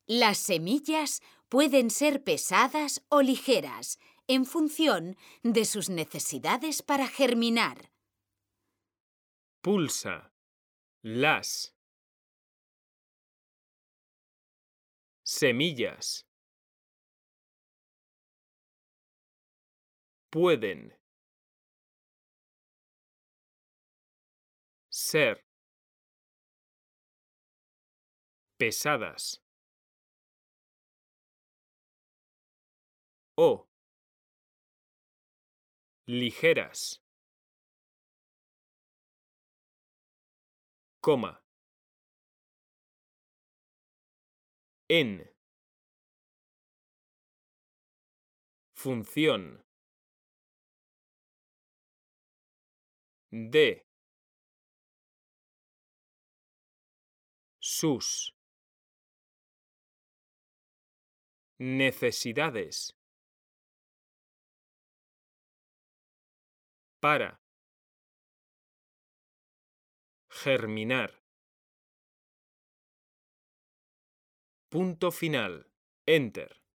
Las semillas pueden ser pesadas o ligeras en función de sus necesidades para germinar. Pulsa. Las. Semillas. Pueden ser pesadas o ligeras, coma, en función de sus necesidades para germinar. Punto final. Enter.